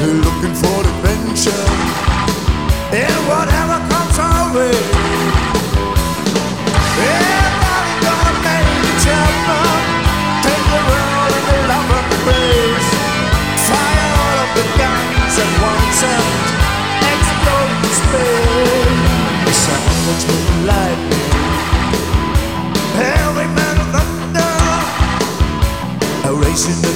looking for adventure in whatever comes our way. Everybody gonna make each other, take the world in the love of embrace. Fire all of the guns at once and explode in space. The sound that's with lightning, heavy metal thunder, a racing